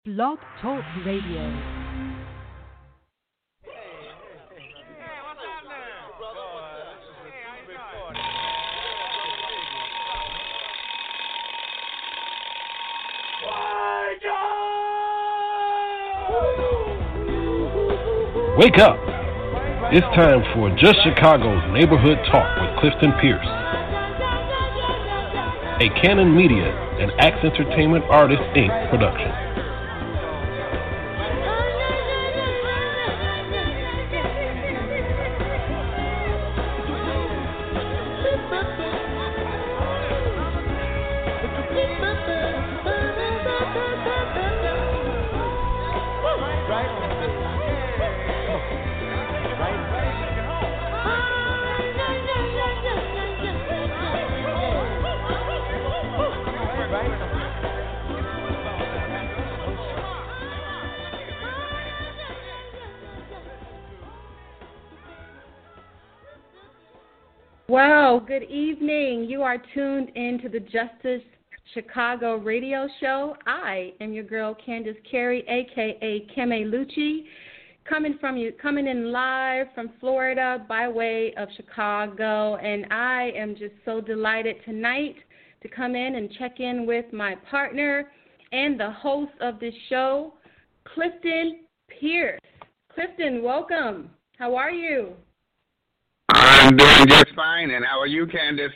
Blog Talk Radio. Wake up! It's time for Just Chicago's Neighborhood Talk with Clifton Pierce, a Canon Media and Axe Entertainment Artists, Inc. production. Well, good evening. You are tuned into the Justice Chicago radio show. I am your girl, Candace Carey, a.k.a. Keme Lucci, coming in live from Florida by way of Chicago. And I am just so delighted tonight to come in and check in with my partner and the host of this show, Clifton Pierce. Clifton, welcome. How are you? I'm doing just fine, and how are you, Candace?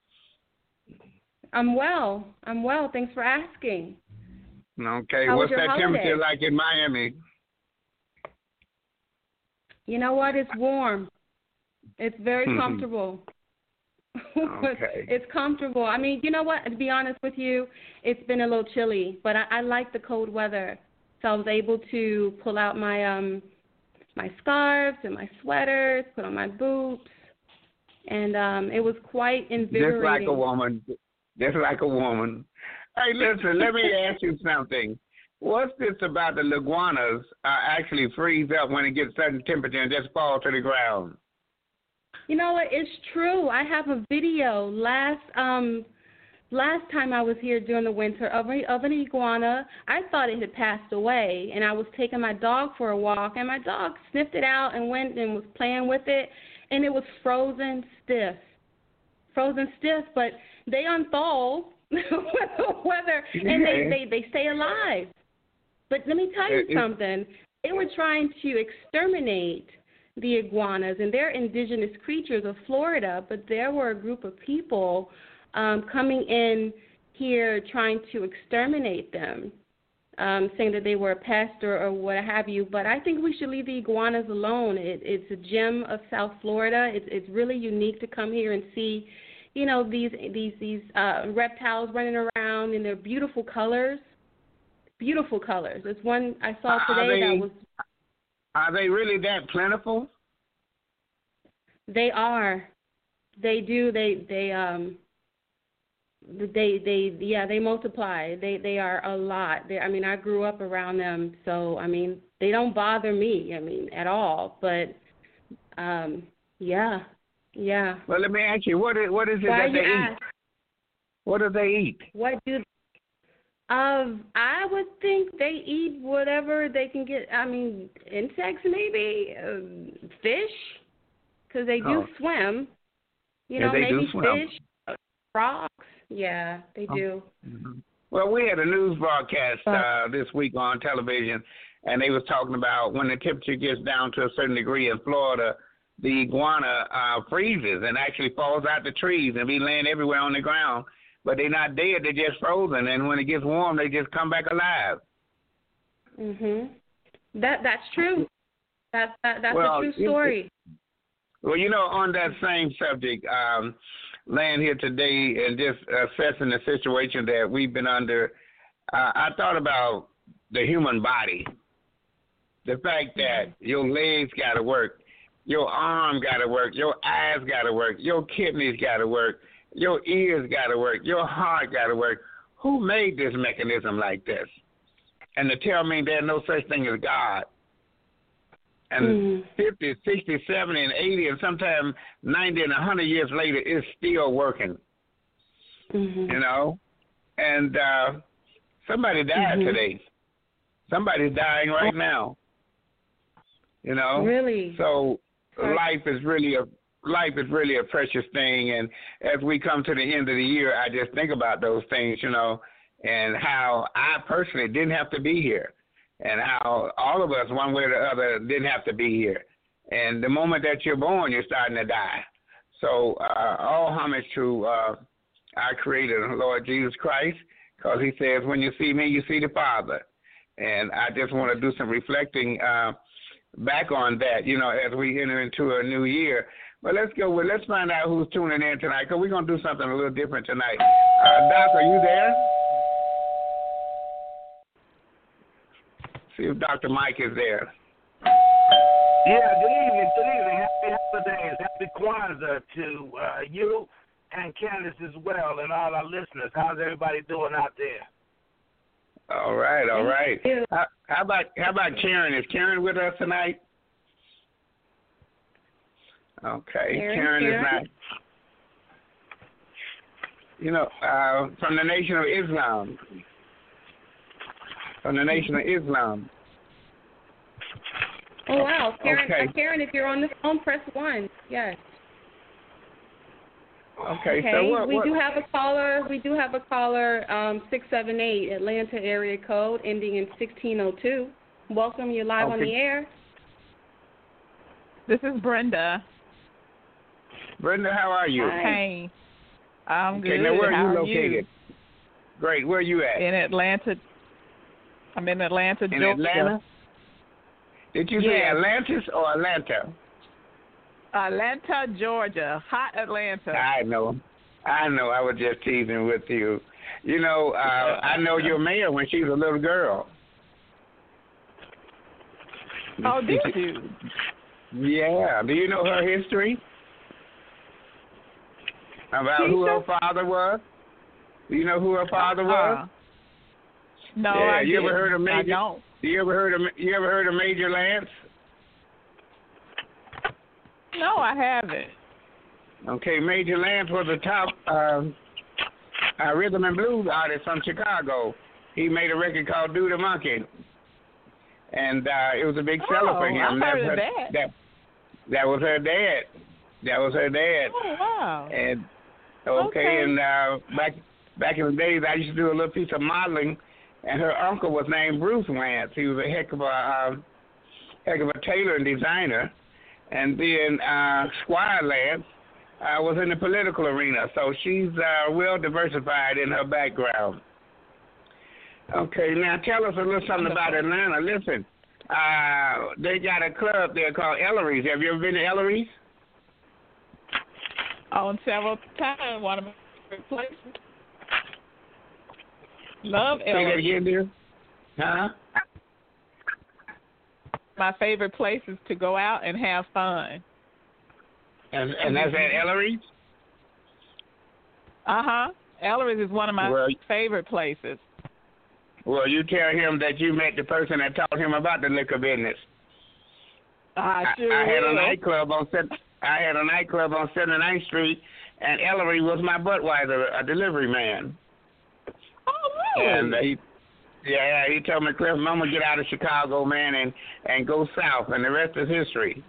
I'm well. Thanks for asking. Okay, How what's was your that holiday? temperature like in Miami? You know what? It's warm. It's very comfortable. Okay. It's comfortable. I mean, you know what? To be honest with you, it's been a little chilly, but I like the cold weather. So I was able to pull out my my scarves and my sweaters, put on my boots, and it was quite invigorating. Just like a woman. Hey, listen, let me ask you something. What's this about the iguanas actually freeze up when it gets certain temperature and just fall to the ground? You know what? It's true. I have a video last time I was here during the winter of an iguana. I thought it had passed away, and I was taking my dog for a walk, and my dog sniffed it out and went and was playing with it, and it was frozen stiff. But they unthaw with the weather, and they stay alive. But let me tell you something. They were trying to exterminate the iguanas, and they're indigenous creatures of Florida, but there were a group of people coming in here trying to exterminate them, saying that they were a pest or what have you. But I think we should leave the iguanas alone. It's a gem of South Florida. It's really unique to come here and see, you know, these reptiles running around in their beautiful colors. Beautiful colors. There's one I saw today that was. Are they really that plentiful? They are. They do. They multiply. They are a lot. I grew up around them, so they don't bother me. At all. But yeah. Well, let me ask you, what is it Why that they eat? What do they eat? What do? I would think they eat whatever they can get. Insects maybe, fish, because they do swim. Maybe fish, frogs. Yeah, they do. Mm-hmm. Well, we had a news broadcast this week on television, and they was talking about when the temperature gets down to a certain degree in Florida, the iguana freezes and actually falls out the trees and be laying everywhere on the ground. But they're not dead; they're just frozen. And when it gets warm, they just come back alive. That's true. That's a true story. Well, on that same subject, laying here today and just assessing the situation that we've been under, I thought about the human body. The fact that your legs got to work, your arm got to work, your eyes got to work, your kidneys got to work, your ears got to work, your heart got to work. Who made this mechanism like this? And to tell me there's no such thing as God. And 50, 60, 70, and 80, and sometimes 90 and 100 years later, it's still working. And somebody died today. Somebody's dying right now. You know? Really? So life is really a precious thing, and as we come to the end of the year, I just think about those things, you know, and how I personally didn't have to be here, and how all of us, one way or the other, didn't have to be here. And the moment that you're born, you're starting to die. So all homage to our Creator, Lord Jesus Christ, because He says, when you see me, you see the Father. And I just want to do some reflecting back on that, you know, as we enter into a new year. But let's find out who's tuning in tonight, because we're going to do something a little different tonight. Doc, are you there? See if Dr. Mike is there. Yeah, good evening. Happy holidays. Happy Kwanzaa to you and Candace as well, and all our listeners. How's everybody doing out there? All right. How about Karen? Is Karen with us tonight? Okay, Karen is not. You know, from the Nation of Islam. Oh, wow. Karen, okay. Karen, if you're on the phone, press 1. Yes. Okay. So what? We do have a caller. 678 Atlanta area code ending in 1602. Welcome. You're live on the air. This is Brenda. Brenda, how are you? Hey. I'm good. Now where how are you located? You? Great. Where are you at? In Atlanta. I'm in Atlanta, in Georgia. Atlanta? Did you say Atlantis or Atlanta? Atlanta, Georgia. Hot Atlanta. I know. I was just teasing with you. You know, I know your mayor when she was a little girl. Oh, did you? Yeah. Do you know her history? About who her father was? Do you know who her father was? No, yeah, I you ever heard of Major? I don't. You ever heard of Major Lance? No, I haven't. Okay, Major Lance was a top rhythm and blues artist from Chicago. He made a record called Do the Monkey, and it was a big seller for him. I heard of that. That was her dad. Oh, wow. And and back in the days, I used to do a little piece of modeling, and her uncle was named Bruce Lance. He was a heck of a tailor and designer. And then Squire Lance was in the political arena, so she's well diversified in her background. Okay, now tell us a little something about Atlanta. Listen, they got a club there called Ellery's. Have you ever been to Ellery's? Oh, several times. One of my favorite places. Love Ellery's. Say that again, dear. Huh? My favorite places to go out and have fun. And that's at Ellery's? Uh-huh. Ellery's is one of my favorite places. Well, you tell him that you met the person that taught him about the liquor business. I sure I had will. a nightclub on 79th Street, and Ellery was my Budweiser, a delivery man. Oh, really? And he told me, Cliff, I'm going to get out of Chicago, man, and go south, and the rest is history.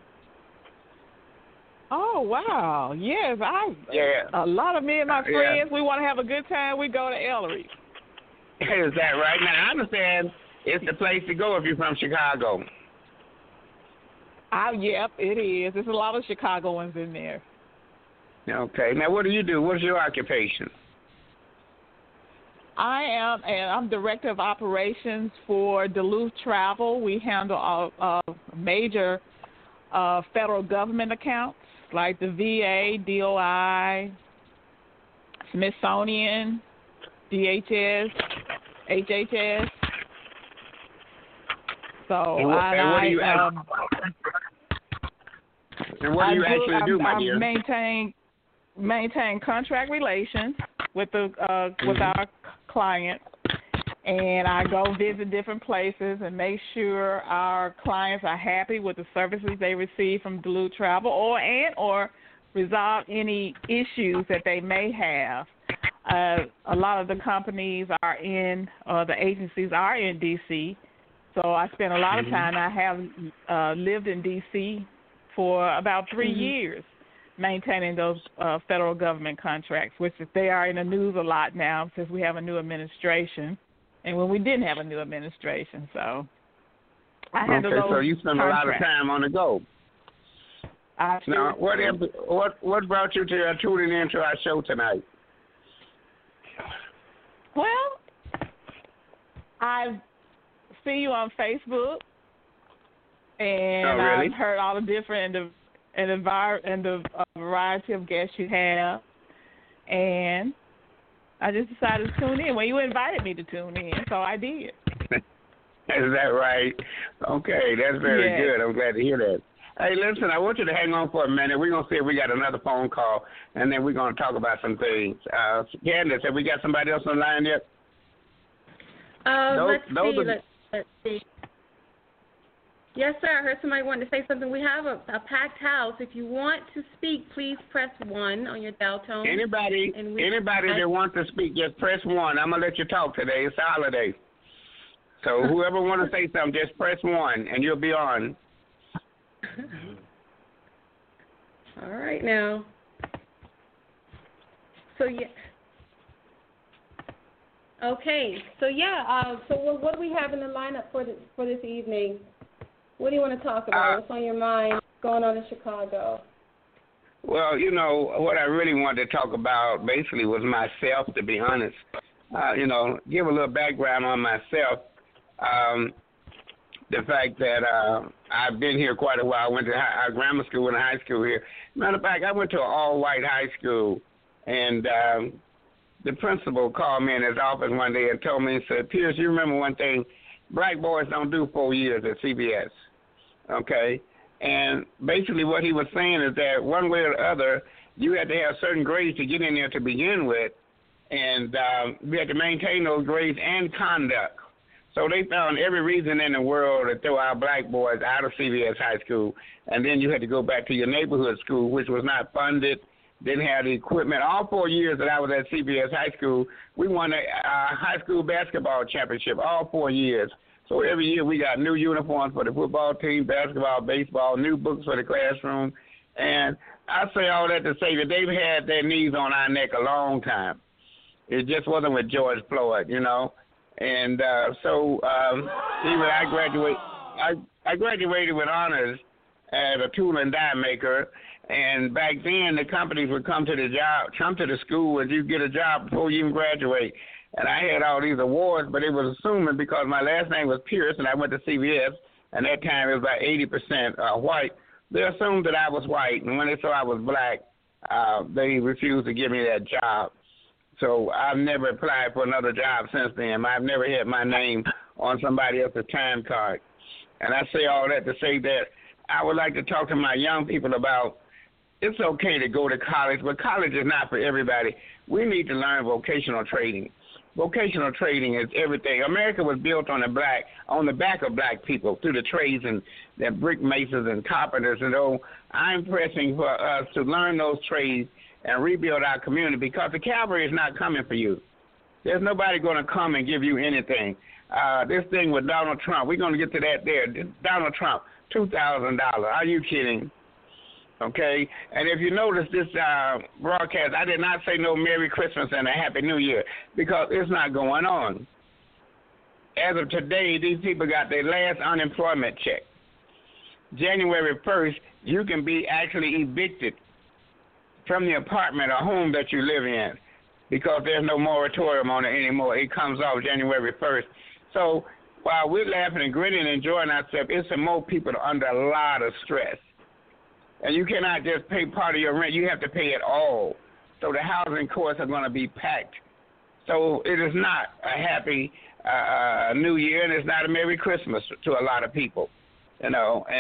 Oh, wow. Yes, a lot of me and my friends, we want to have a good time, we go to Ellery's. Is that right? Now, I understand it's the place to go if you're from Chicago. Yep, it is. There's a lot of Chicagoans in there. Okay. Now, what do you do? What's your occupation? I'm director of operations for Duluth Travel. We handle major federal government accounts like the VA, DOI, Smithsonian, DHS, HHS. So and what do you actually do, my dear? Maintain contract relations with with our clients, and I go visit different places and make sure our clients are happy with the services they receive from Duluth Travel, or resolve any issues that they may have. A lot of the companies the agencies are in D.C., So I spent a lot of time. I have lived in D.C. for about 3 years, maintaining those federal government contracts, which they are in the news a lot now since we have a new administration, and when we didn't have a new administration. So I handled those so you spend contracts. a lot of time on the go. Now, what brought you to tuning into our show tonight? Well, I see you on Facebook, and I've heard all the different and the variety of guests you have, and I just decided to tune in. Well, you invited me to tune in, so I did. Is that right? Okay, that's very good. I'm glad to hear that. Hey, listen, I want you to hang on for a minute. We're going to see if we got another phone call, and then we're going to talk about some things. Candace, have we got somebody else on the line yet? Let's see. Yes, sir. I heard somebody wanted to say something. We have a packed house. If you want to speak, please press 1 on your dial tone. Anybody that wants to speak, just press 1. I'm going to let you talk today. It's a holiday. So whoever wants to say something, just press 1, and you'll be on. All right now. So okay. So what do we have in the lineup for this evening? What do you want to talk about? What's on your mind? What's going on in Chicago? Well, what I really wanted to talk about basically was myself, to be honest. Give a little background on myself. The fact that I've been here quite a while. I went to grammar school and high school here. Matter of fact, I went to an all-white high school, and the principal called me in his office one day and told me, he said, Pierce, you remember one thing, black boys don't do 4 years at CBS, okay? And basically what he was saying is that one way or the other, you had to have certain grades to get in there to begin with, and we had to maintain those grades and conduct. So they found every reason in the world to throw our black boys out of CBS High School, and then you had to go back to your neighborhood school, which was not funded, didn't have the equipment. All 4 years that I was at CBS High School, we won a high school basketball championship all 4 years. So every year we got new uniforms for the football team, basketball, baseball, new books for the classroom. And I say all that to say that they've had their knees on our neck a long time. It just wasn't with George Floyd, And even I graduated with honors as a tool and die maker. And back then, the companies would come to the school, and you get a job before you even graduate. And I had all these awards, but it was assuming because my last name was Pierce, and I went to CBS, and at that time it was about 80% white. They assumed that I was white, and when they saw I was black, they refused to give me that job. So I've never applied for another job since then. I've never had my name on somebody else's time card. And I say all that to say that I would like to talk to my young people about it's okay to go to college, but college is not for everybody. We need to learn vocational training. Vocational training is everything. America was built on the back of black people through the trades and the brick masons and carpenters. And I'm pressing for us to learn those trades and rebuild our community because the cavalry is not coming for you. There's nobody going to come and give you anything. This thing with Donald Trump, we're going to get to that there. Donald Trump, $2,000. Are you kidding? Okay? And if you notice this broadcast, I did not say no Merry Christmas and a Happy New Year because it's not going on. As of today, these people got their last unemployment check. January 1st, you can be actually evicted from the apartment or home that you live in because there's no moratorium on it anymore. It comes off January 1st. So while we're laughing and grinning and enjoying ourselves, it's some more people under a lot of stress. And you cannot just pay part of your rent. You have to pay it all. So the housing courts are going to be packed. So it is not a happy New Year, and it's not a Merry Christmas to a lot of people, and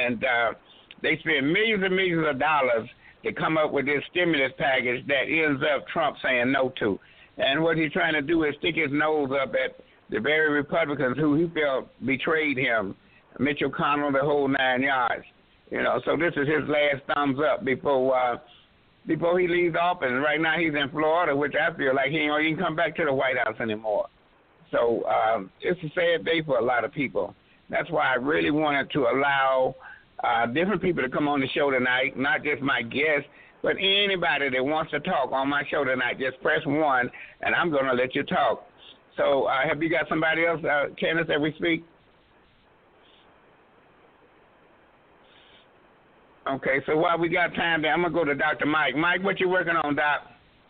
they spend millions and millions of dollars to come up with this stimulus package that ends up Trump saying no to. And what he's trying to do is stick his nose up at the very Republicans who he felt betrayed him, Mitch McConnell, the whole 9 yards. So this is his last thumbs up before he leaves office. And right now he's in Florida, which I feel like he ain't come back to the White House anymore. So it's a sad day for a lot of people. That's why I really wanted to allow different people to come on the show tonight, not just my guests, but anybody that wants to talk on my show tonight. Just press 1, and I'm going to let you talk. So have you got somebody else, Candace, that we speak? Okay, so while we got time there, I'm going to go to Dr. Mike. Mike, what you working on, Doc?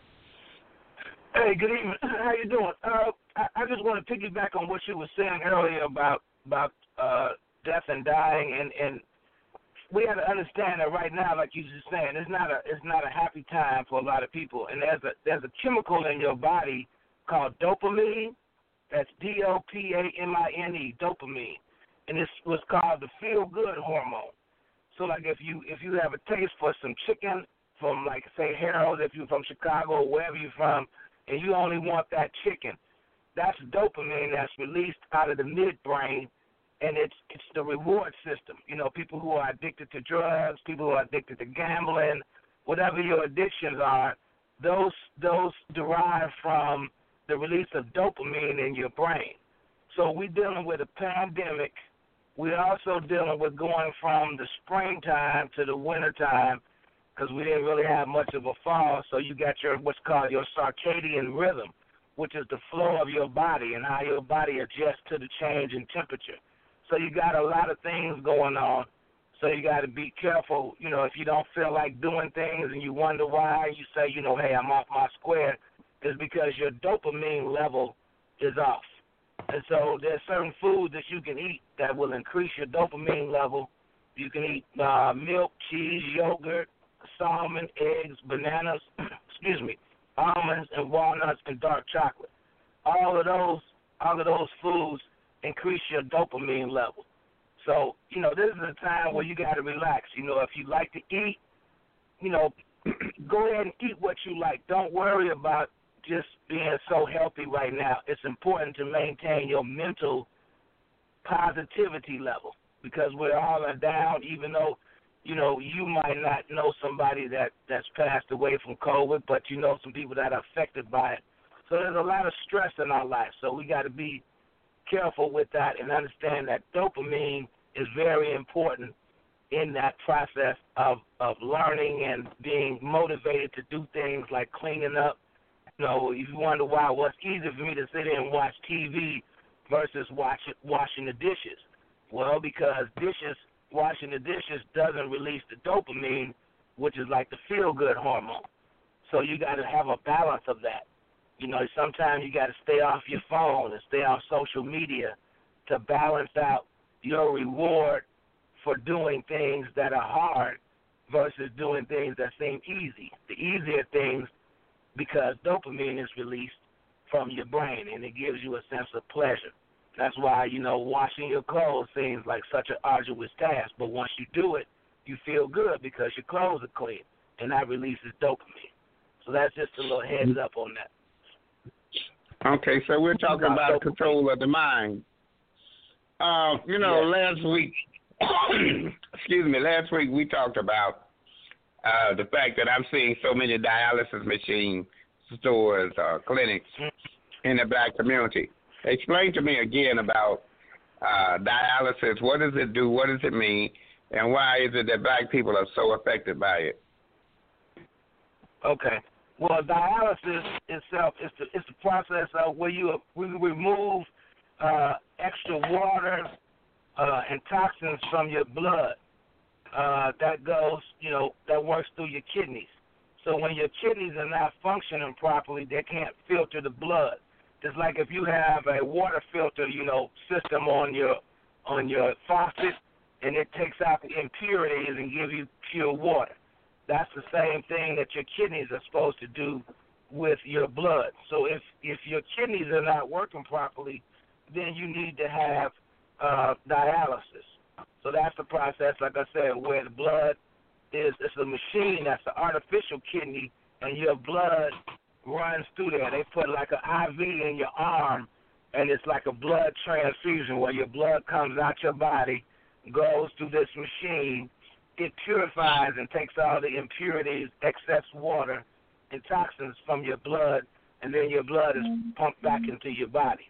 Hey, good evening. How you doing? I just want to piggyback on what you were saying earlier about death and dying, and we have to understand that right now, like you were just saying, it's not a happy time for a lot of people. And there's a chemical in your body called dopamine. That's dopamine, dopamine, and it's what's called the feel-good hormone. So, like if you have a taste for some chicken from, like, say, Harold, if you're from Chicago or wherever you're from, and you only want that chicken, that's dopamine that's released out of the midbrain, and it's the reward system. You know, people who are addicted to drugs, people who are addicted to gambling, whatever your addictions are, those derive from the release of dopamine in your brain. So we're dealing with a pandemic. We're also dealing with going from the springtime to the wintertime because we didn't really have much of a fall. So you got what's called your circadian rhythm, which is the flow of your body and how your body adjusts to the change in temperature. So you got a lot of things going on. So you got to be careful. You know, if you don't feel like doing things and you wonder why, you say, you know, hey, I'm off my square, it's because your dopamine level is off. And so there's certain foods that you can eat that will increase your dopamine level. You can eat milk, cheese, yogurt, salmon, eggs, bananas, almonds and walnuts and dark chocolate. All of those foods increase your dopamine level. So, you know, this is a time where you got to relax. You know, if you like to eat, you know, go ahead and eat what you like. Don't worry about just being so healthy right now. It's important to maintain your mental positivity level because we're all down, even though, you know, you might not know somebody that's passed away from COVID, but you know some people that are affected by it. So there's a lot of stress in our life. So we got to be careful with that and understand that dopamine is very important in that process of learning and being motivated to do things like cleaning up. You know, if you wonder why, well, it's easier for me to sit there and watch TV versus washing the dishes. Well, because washing the dishes doesn't release the dopamine, which is like the feel-good hormone. So you got to have a balance of that. You know, sometimes you got to stay off your phone and stay off social media to balance out your reward for doing things that are hard versus doing things that seem easy. The easier things, because dopamine is released from your brain and it gives you a sense of pleasure. That's why, you know, washing your clothes seems like such an arduous task, but once you do it, you feel good because your clothes are clean, and that releases dopamine. So that's just a little heads up on that. Okay, so we're talking about control of the mind. Last week, last week we talked about the fact that I'm seeing so many dialysis machine stores or clinics in the black community. Explain to me again about dialysis. What does it do? What does it mean? And why is it that black people are so affected by it? Okay. Well, dialysis itself is the process of where we remove extra water and toxins from your blood. That goes, that works through your kidneys. So when your kidneys are not functioning properly, they can't filter the blood. Just like if you have a water filter, system on your faucet, and it takes out the impurities and gives you pure water. That's the same thing that your kidneys are supposed to do with your blood. So if your kidneys are not working properly, then you need to have dialysis. So that's the process, like I said, where the blood it's a machine that's an artificial kidney, and your blood runs through there. They put like an IV in your arm, and it's like a blood transfusion where your blood comes out your body, goes through this machine. It purifies and takes all the impurities, excess water, and toxins from your blood, and then your blood is pumped back into your body.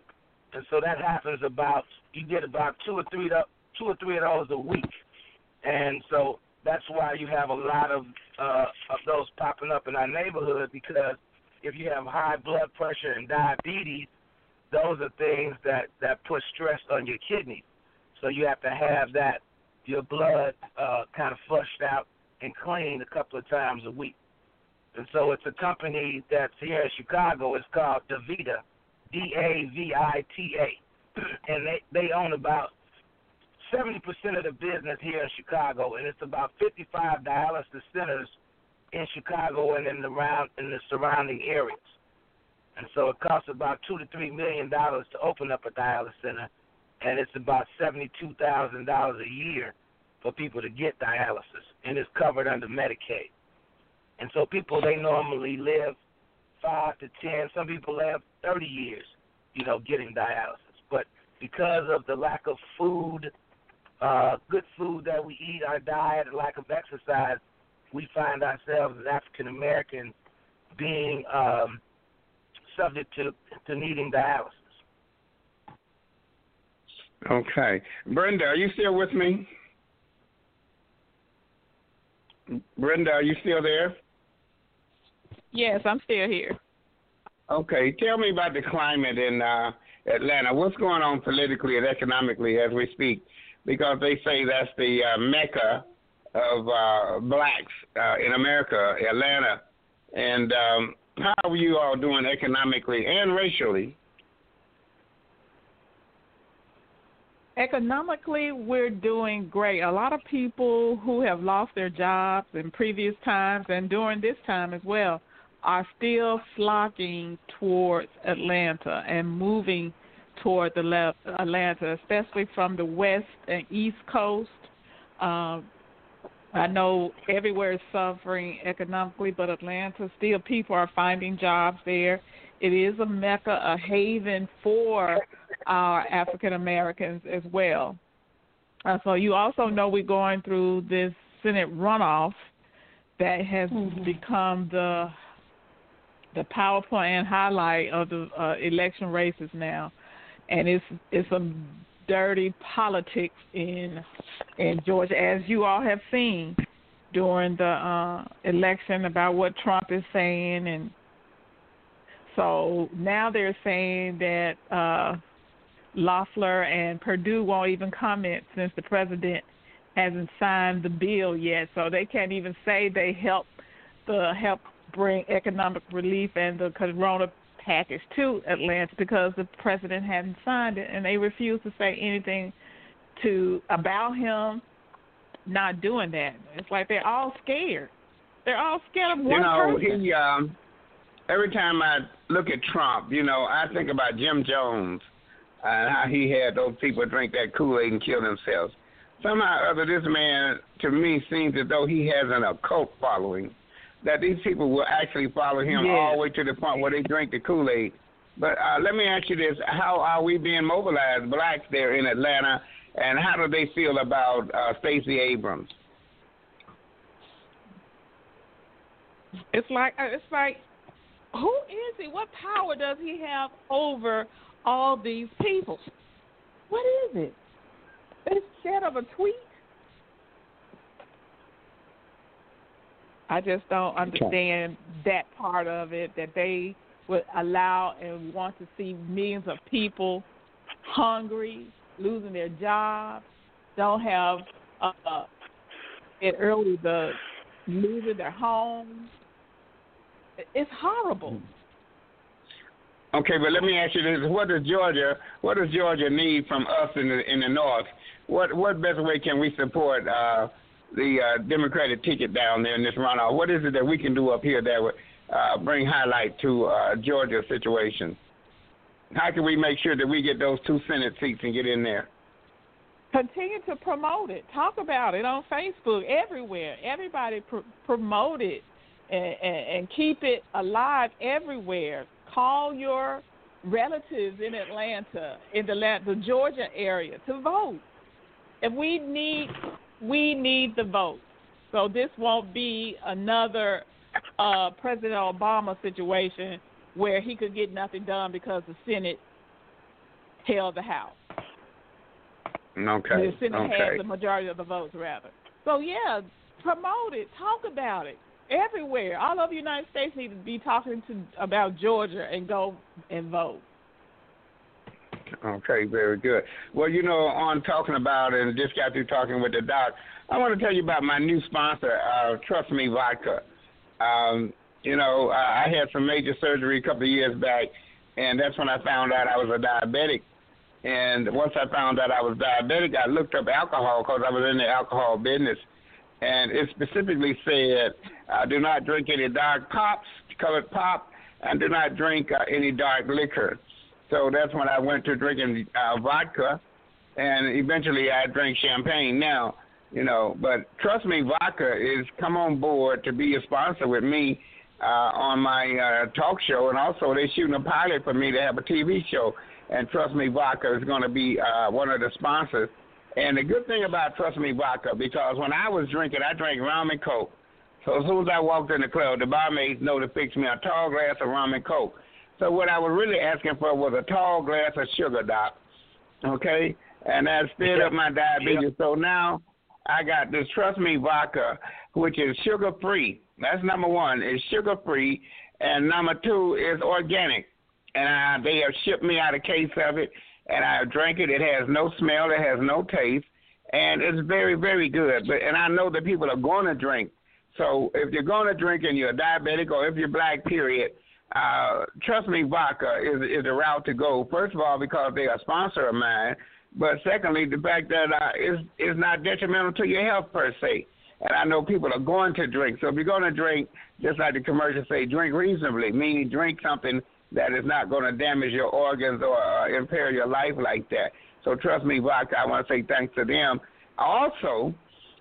And so that happens you get about two or three of those a week. And so that's why you have a lot of those popping up in our neighborhood, because if you have high blood pressure and diabetes, those are things that put stress on your kidneys. So you have to have your blood kind of flushed out and cleaned a couple of times a week. And so it's a company that's here in Chicago. It's called DaVita, DAVITA. And they own about 70% of the business here in Chicago, and it's about 55 dialysis centers in Chicago and in the surrounding areas. And so it costs about $2 to $3 million to open up a dialysis center, and it's about $72,000 a year for people to get dialysis, and it's covered under Medicaid. And so people, they normally live 5 to 10, some people live 30 years, getting dialysis. But because of the lack of food, good food that we eat, our diet, and lack of exercise, we find ourselves as African Americans being subject to needing dialysis. Okay. Brenda, are you still with me? Brenda, are you still there? Yes, I'm still here. Okay. Tell me about the climate in Atlanta. What's going on politically and economically as we speak? Because they say that's the mecca of blacks in America, Atlanta. And how are you all doing economically and racially? Economically, we're doing great. A lot of people who have lost their jobs in previous times and during this time as well are still flocking towards Atlanta and moving toward the Atlanta, especially from the west and east coast. I know everywhere is suffering economically, but Atlanta, still people are finding jobs there. It is a mecca, a haven for our African Americans as well. So you also know we're going through this Senate runoff that has become the PowerPoint and highlight of the election races now, and it's some dirty politics in Georgia, as you all have seen during the election about what Trump is saying. And so now they're saying that Loeffler and Perdue won't even comment since the president hasn't signed the bill yet. So they can't even say they help bring economic relief and the corona package to Atlanta because the president hadn't signed it, and they refuse to say anything about him not doing that. It's like they're all scared. They're all scared of one person. Every time I look at Trump, I think about Jim Jones and how he had those people drink that Kool-Aid and kill themselves. Somehow or other, this man, to me, seems as though he has an occult following, that these people will actually follow him all the way to the point where they drink the Kool-Aid. But let me ask you this. How are we being mobilized, blacks there in Atlanta, and how do they feel about Stacey Abrams? It's like, who is he? What power does he have over all these people? What is it? Instead of a tweet? I just don't understand that part of it, that they would allow and want to see millions of people hungry, losing their jobs, don't have losing their homes. It's horrible. Okay, but let me ask you this: What does Georgia need from us in the North? What best way can we support the Democratic ticket down there in this runoff? What is it that we can do up here that would bring highlight to Georgia's situation? How can we make sure that we get those 2 Senate seats and get in there? Continue to promote it. Talk about it on Facebook, everywhere. Everybody promote it and keep it alive everywhere. Call your relatives in Atlanta, in the Georgia area, to vote. And we need the vote. So this won't be another President Obama situation where he could get nothing done because the Senate held the House. Okay. The Senate has the majority of the votes, rather. So, yeah, promote it. Talk about it everywhere. All over the United States need to be talking about Georgia and go and vote. Okay, very good. Well, on talking about and just got through talking with the doc, I want to tell you about my new sponsor, Trust Me Vodka. I had some major surgery a couple of years back, and that's when I found out I was a diabetic. And once I found out I was diabetic, I looked up alcohol because I was in the alcohol business. And it specifically said, do not drink any dark pops, colored pop, and do not drink any dark liquor. So that's when I went to drinking vodka, and eventually I drank champagne now, But Trust Me Vodka is come on board to be a sponsor with me on my talk show, and also they're shooting a pilot for me to have a TV show. And Trust Me Vodka is going to be one of the sponsors. And the good thing about Trust Me Vodka, because when I was drinking, I drank rum and Coke. So as soon as I walked in the club, the barmaids know to fix me a tall glass of rum and Coke. So what I was really asking for was a tall glass of sugar, Doc, okay? And that sped up my diabetes. So now I got this Trust Me Vodka, which is sugar-free. That's number one. It's sugar-free. And number two is organic. And they have shipped me out a case of it, and I drank it. It has no smell. It has no taste. And it's very, very good. And I know that people are going to drink. So if you're going to drink and you're diabetic or if you're black, period, Trust Me Vodka is the route to go. First of all, because they're a sponsor of mine. But secondly, the fact that it's not detrimental to your health per se. And I know people are going to drink. So if you're going to drink, just like the commercials say, drink reasonably, meaning drink something that is not going to damage your organs or impair your life like that. So Trust Me Vodka, I want to say thanks to them. Also,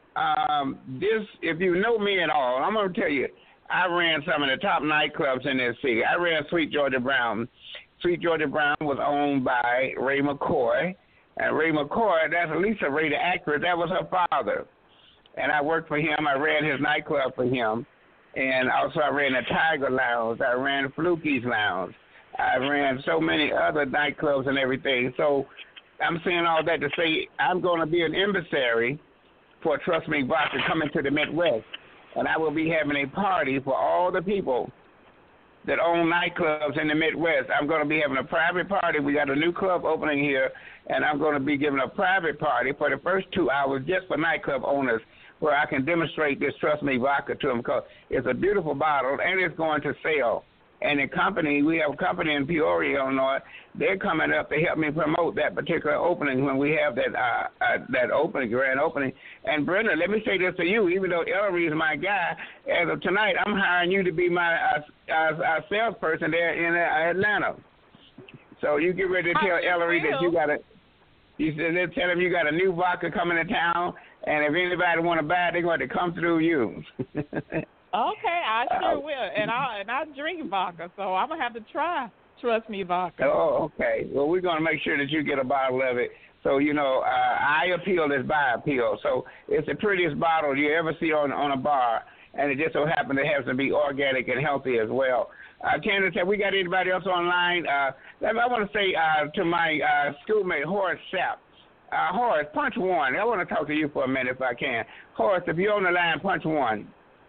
if you know me at all, I'm going to tell you, I ran some of the top nightclubs in this city. I ran Sweet Georgia Brown. Sweet Georgia Brown was owned by Ray McCoy. And Ray McCoy, that's Lisa Ray, the actress, that was her father. And I worked for him. I ran his nightclub for him. And also I ran the Tiger Lounge. I ran Fluky's Lounge. I ran so many other nightclubs and everything. So I'm saying all that to say I'm going to be an emissary for Trust Me Vodka coming to the Midwest. And I will be having a party for all the people that own nightclubs in the Midwest. I'm going to be having a private party. We got a new club opening here, and I'm going to be giving a private party for the first 2 hours just for nightclub owners where I can demonstrate this Trust Me Vodka to them because it's a beautiful bottle, and it's going to sell. And the company, we have a company in Peoria, Illinois, they're coming up to help me promote that particular opening when we have that opening, grand opening. And Brenda, let me say this to you, even though Ellery is my guy, as of tonight, I'm hiring you to be my salesperson there in Atlanta. So you get ready to tell Ellery that you got tell him you got a new vodka coming to town, and if anybody want to buy it, they're going to come through you. Okay, I sure will, and I drink vodka, so I'm gonna have to try Trust Me Vodka. Oh, okay. Well, we're gonna make sure that you get a bottle of it. So eye appeal is by appeal. So it's the prettiest bottle you ever see on a bar, and it just so happens it has to be organic and healthy as well. Candace, have we got anybody else online? I want to say to my schoolmate Horace Sapp. Horace, punch one. I want to talk to you for a minute if I can. Horace, if you're on the line, punch one.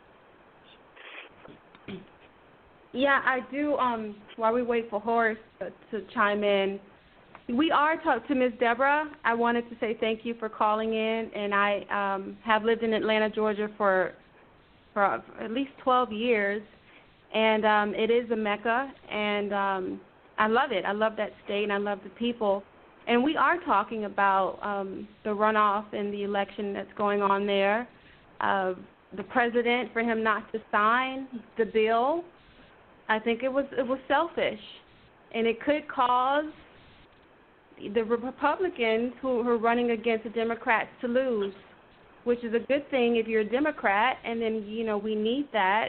Yeah, I do. While we wait for Horace to chime in, we are talking to Ms. Deborah. I wanted to say thank you for calling in, and I have lived in Atlanta, Georgia for at least 12 years, and it is a mecca, and I love it. I love that state, and I love the people. And we are talking about the runoff and the election that's going on there. The president, for him not to sign the bill, I think it was selfish, and it could cause the Republicans who are running against the Democrats to lose, which is a good thing if you're a Democrat, and then, we need that,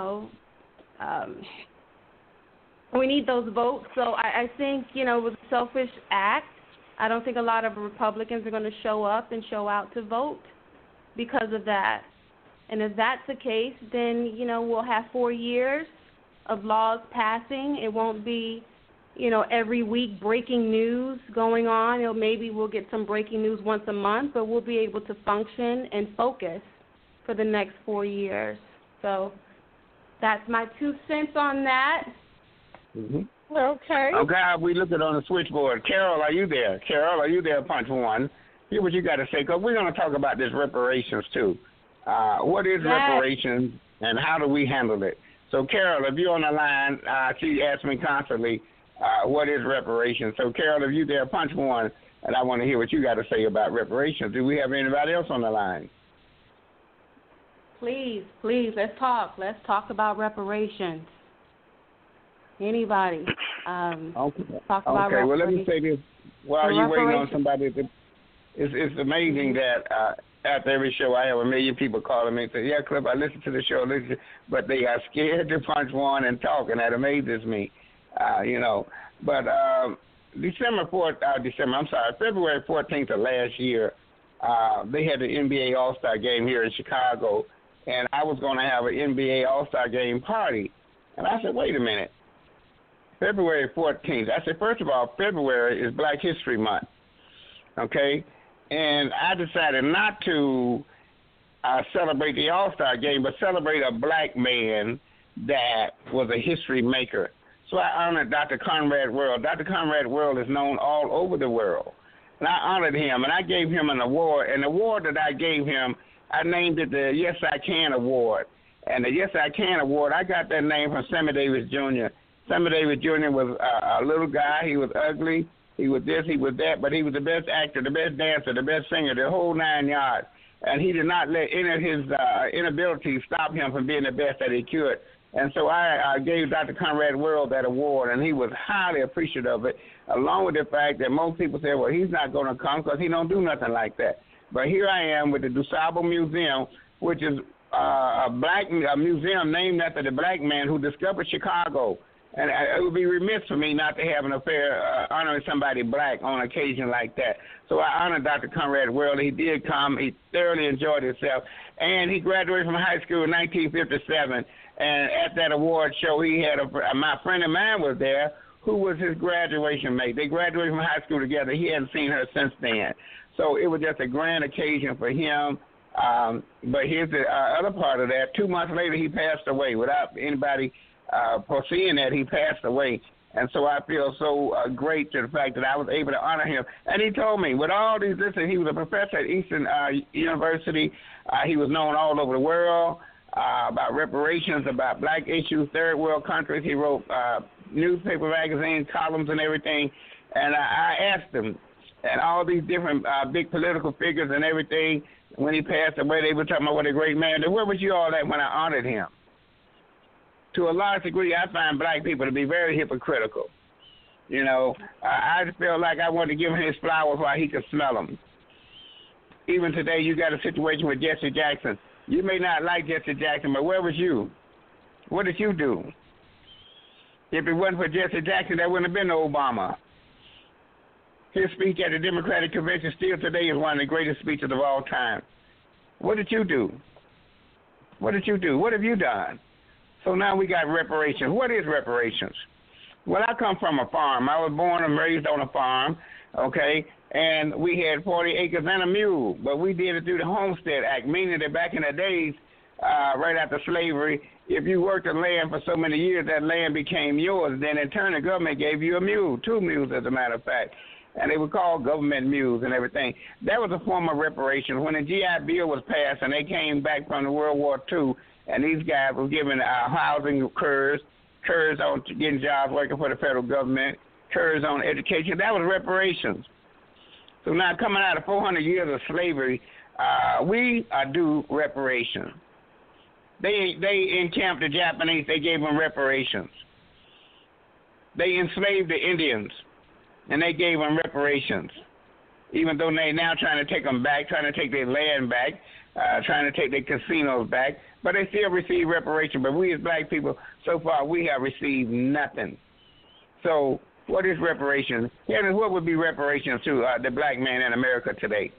we need those votes. So I think, it was a selfish act. I don't think a lot of Republicans are going to show up and show out to vote because of that. And if that's the case, then, we'll have 4 years of laws passing. It won't be, every week breaking news going on. Maybe we'll get some breaking news once a month, but we'll be able to function and focus for the next 4 years. So that's my 2 cents on that. Mm-hmm. Okay. Okay, we look at on the switchboard. Carol, are you there? Carol, are you there? Punch 1. Hear what you got to say, because we're going to talk about this reparations, too. What is reparations, and how do we handle it? So, Carol, if you're on the line, she asks me constantly, what is reparations? So, Carol, if you're there, punch 1, and I want to hear what you got to say about reparations. Do we have anybody else on the line? Please, let's talk. Let's talk about reparations. Anybody? Okay. Talk about reparations. Well, let me say this. While you're waiting on somebody, it's amazing that after every show I have 1 million people calling me and say, yeah, Cliff, I listen to the show, but they are scared to punch 1 and talk, and that amazes me, But February 14th of last year, they had the NBA All-Star game here in Chicago, and I was going to have an NBA All-Star game party. And I said, wait a minute. February 14th. I said, first of all, February is Black History Month, okay? And I decided not to celebrate the All-Star game, but celebrate a black man that was a history maker. So I honored Dr. Conrad World. Dr. Conrad World is known all over the world. And I honored him, and I gave him an award. And the award that I gave him, I named it the Yes I Can Award. And the Yes I Can Award, I got that name from Sammy Davis Jr. Sammy Davis Jr. was a little guy. He was ugly. He was this, he was that, but he was the best actor, the best dancer, the best singer, the whole 9 yards. And he did not let any of his inabilities stop him from being the best that he could. And so I gave Dr. Conrad World that award, and he was highly appreciative of it, along with the fact that most people say, well, he's not going to come because he don't do nothing like that. But here I am with the DuSable Museum, which is a museum named after the black man who discovered Chicago. And it would be remiss for me not to have an affair honoring somebody black on an occasion like that. So I honor Dr. Conrad World. He did come. He thoroughly enjoyed himself. And he graduated from high school in 1957. And at that award show, he had my friend of mine was there who was his graduation mate. They graduated from high school together. He hadn't seen her since then. So it was just a grand occasion for him. But here's the other part of that. 2 months later, he passed away without anybody foreseeing that. He passed away. And so I feel so great to the fact that I was able to honor him. And he told me, with all these, listen, he was a professor at Eastern University. He was known all over the world about reparations, about black issues, third world countries. He wrote newspaper, magazines, columns, and everything. And I asked him, and all these different big political figures and everything, when he passed away, they were talking about what a great man. Where was you all at when I honored him? To a large degree, I find black people to be very hypocritical. You know, I just feel like I wanted to give him his flowers while he could smell them. Even today, you got a situation with Jesse Jackson. You may not like Jesse Jackson, but where was you? What did you do? If it wasn't for Jesse Jackson, there wouldn't have been no Obama. His speech at the Democratic Convention still today is one of the greatest speeches of all time. What did you do? What did you do? What have you done? So now we got reparations. What is reparations? Well, I come from a farm. I was born and raised on a farm, okay, and we had 40 acres and a mule, but we did it through the Homestead Act, meaning that back in the days, right after slavery, if you worked the land for so many years, that land became yours. Then in turn, the government gave you a mule, 2 mules as a matter of fact, and they were called government mules and everything. That was a form of reparations. When the GI Bill was passed and they came back from the World War II, and these guys were given housing curs on getting jobs working for the federal government, curs on education. That was reparations. So now coming out of 400 years of slavery, we are due reparations. They encamped the Japanese. They gave them reparations. They enslaved the Indians, and they gave them reparations. Even though they're now trying to take them back, trying to take their land back, trying to take their casinos back, but they still receive reparation. But we as black people, so far, we have received nothing. So what is reparations? Here's what would be reparations to the black man in America today?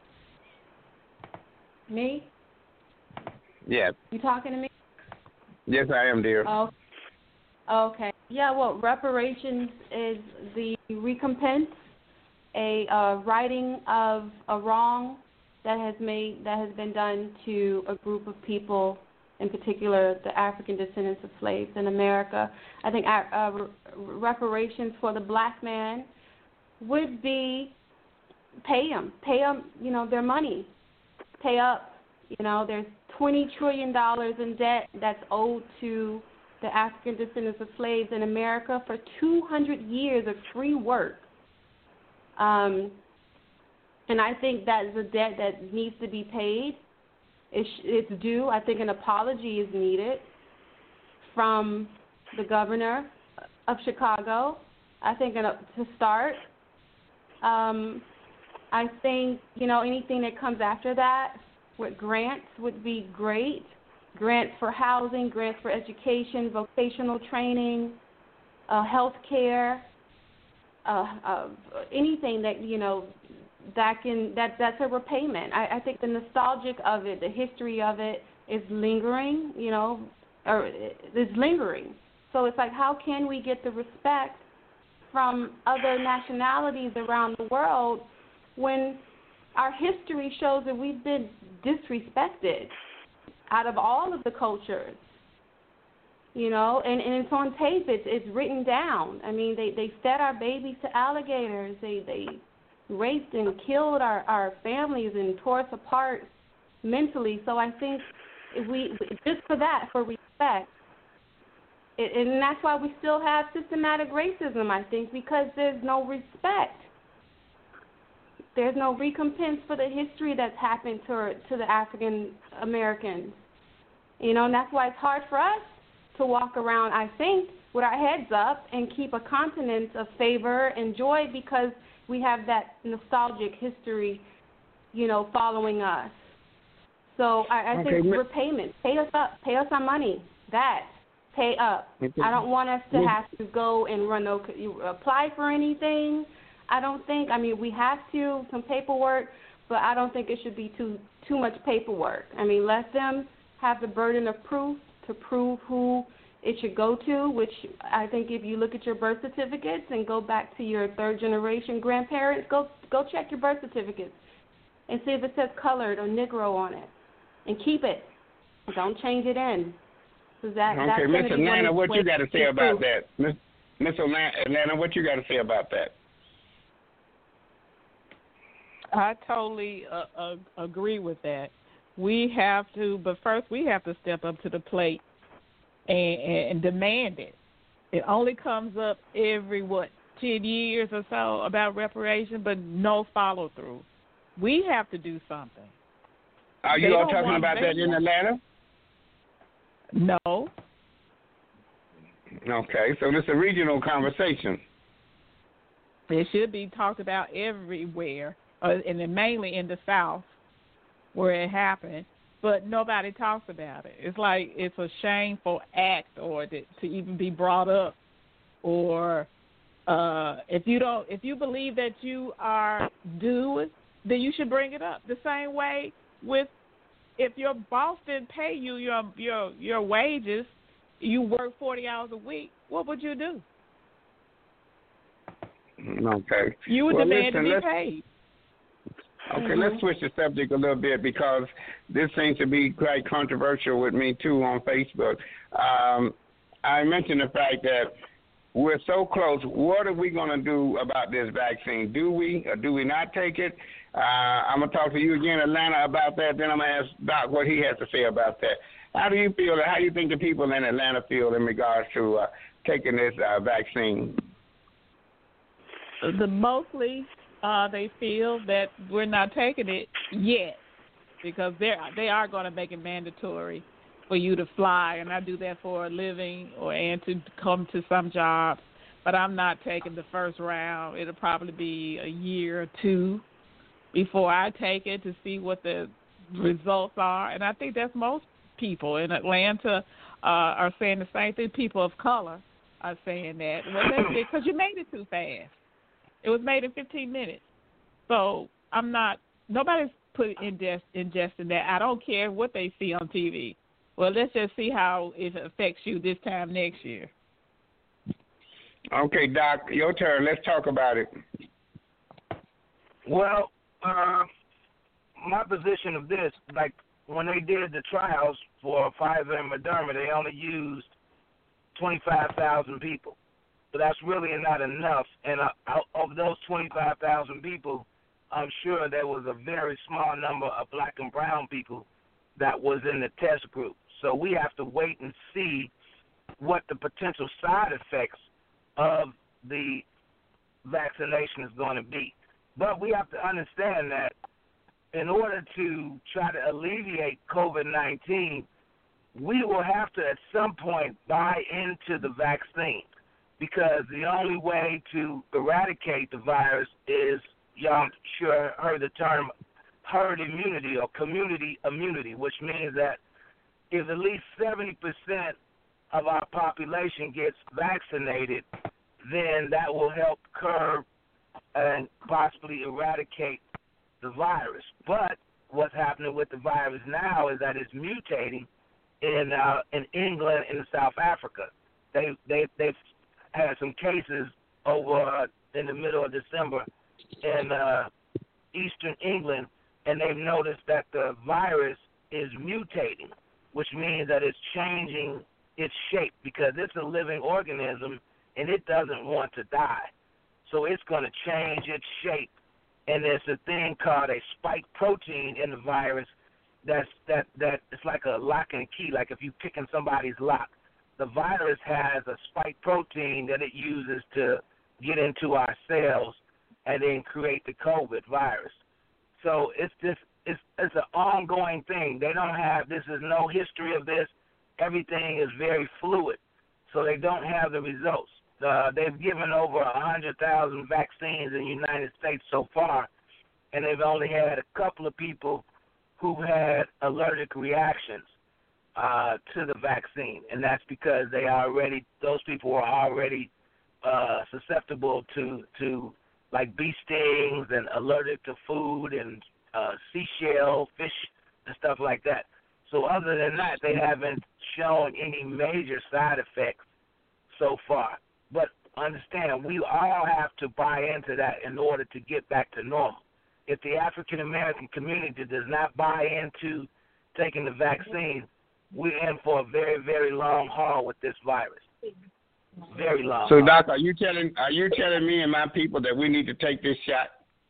Me? Yeah. You talking to me? Yes, I am, dear. Oh, okay. Yeah, well, reparations is the recompense, a righting of a wrong that has been done to a group of people, in particular the African descendants of slaves in America. I think reparations for the black man would be pay them, their money, pay up. There's $20 trillion in debt that's owed to the African descendants of slaves in America for 200 years of free work. And I think that is a debt that needs to be paid. It's due. I think an apology is needed from the governor of Chicago. I think to start. I think, anything that comes after that with grants would be great. Grants for housing, grants for education, vocational training, health care, anything that, that's a repayment. I think the nostalgic of it, the history of it is lingering, or is lingering. So it's like, how can we get the respect from other nationalities around the world when our history shows that we've been disrespected out of all of the cultures, and it's on tape, it's written down. I mean, they fed our babies to alligators, they raped and killed our families and tore us apart mentally. So I think if we, just for respect, and that's why we still have systematic racism, I think, because there's no respect. There's no recompense for the history that's happened to the African Americans. And that's why it's hard for us to walk around, I think, with our heads up and keep a countenance of favor and joy, because we have that nostalgic history, following us. So I think repayment, pay us up, pay us our money, pay up. I don't want us to have to go and apply for anything. I don't think. I mean, we have some paperwork, but I don't think it should be too much paperwork. I mean, let them have the burden of proof to prove who it should go to, which I think if you look at your birth certificates and go back to your third-generation grandparents, go check your birth certificates and see if it says colored or Negro on it, and keep it. Don't change it in. Okay, Miss Atlanta, what you got to say about that? Miss Atlanta, what you got to say about that? I totally agree with that. We have to, but first we have to step up to the plate and demand it. It only comes up every, 10 years or so about reparation, but no follow-through. We have to do something. Are you all talking about that in Atlanta? No. Okay, so this is a regional conversation. It should be talked about everywhere, and then mainly in the South where it happened, but nobody talks about it. It's like it's a shameful act, or to even be brought up, or if you believe that you are due, then you should bring it up. The same way with if your boss didn't pay you your wages, you work 40 hours a week, what would you do? Okay. You would demand to be paid. Okay, let's switch the subject a little bit, because this seems to be quite controversial with me, too, on Facebook. I mentioned the fact that we're so close. What are we going to do about this vaccine? Do we or do we not take it? I'm going to talk to you again, Atlanta, about that. Then I'm going to ask Doc what he has to say about that. How do you feel? How do you think the people in Atlanta feel in regards to taking this vaccine? Mostly they feel that we're not taking it yet, because they are going to make it mandatory for you to fly, and I do that for a living, and to come to some jobs. But I'm not taking the first round. It'll probably be a year or two before I take it to see what the results are. And I think that's most people in Atlanta are saying the same thing. People of color are saying that. Well, that's it, because you made it too fast. It was made in 15 minutes. So nobody's ingesting that. I don't care what they see on TV. Well, let's just see how it affects you this time next year. Okay, Doc, your turn. Let's talk about it. Well, my position of this, like when they did the trials for Pfizer and Moderna, they only used 25,000 people. So that's really not enough. And of those 25,000 people, I'm sure there was a very small number of black and brown people that was in the test group. So we have to wait and see what the potential side effects of the vaccination is going to be. But we have to understand that in order to try to alleviate COVID-19, we will have to at some point buy into the vaccine, because the only way to eradicate the virus is, y'all sure heard the term herd immunity or community immunity, which means that if at least 70% of our population gets vaccinated, then that will help curb and possibly eradicate the virus. But what's happening with the virus now is that it's mutating in England and South Africa. They've had some cases over in the middle of December in eastern England, and they've noticed that the virus is mutating, which means that it's changing its shape, because it's a living organism and it doesn't want to die. So it's going to change its shape, and there's a thing called a spike protein in the virus that it's like a lock and key, like if you're picking somebody's lock. The virus has a spike protein that it uses to get into our cells and then create the COVID virus. So it's an ongoing thing. They don't have, this is no history of this. Everything is very fluid, so they don't have the results. They've given over 100,000 vaccines in the United States so far, and they've only had a couple of people who had allergic reactions to the vaccine, and that's because those people were already susceptible to like bee stings and allergic to food and seashell, fish, and stuff like that. So other than that, they haven't shown any major side effects so far. But understand, we all have to buy into that in order to get back to normal. If the African American community does not buy into taking the vaccine, we're in for a very, very long haul with this virus. Very long. So, Doc, are you telling me and my people that we need to take this shot?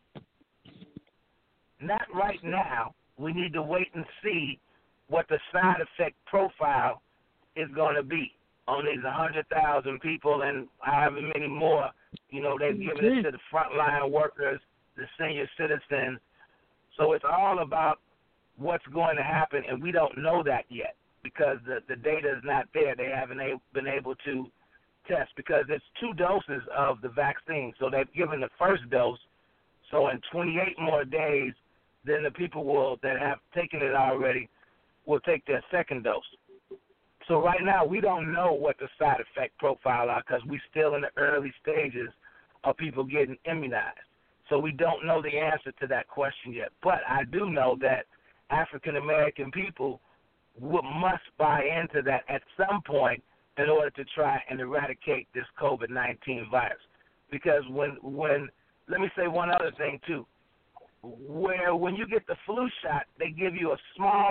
Not right now. We need to wait and see what the side effect profile is going to be on these 100,000 people and however many more. You know, they've given it to the frontline workers, the senior citizens. So it's all about what's going to happen, and we don't know that yet because the data is not there. They haven't been able to test because it's 2 doses of the vaccine. So they've given the first dose. So in 28 more days, then the people that have taken it already will take their second dose. So right now we don't know what the side effect profile are because we're still in the early stages of people getting immunized. So we don't know the answer to that question yet. But I do know that African American people must buy into that at some point in order to try and eradicate this COVID-19 virus. Because when let me say one other thing too. When you get the flu shot, they give you a small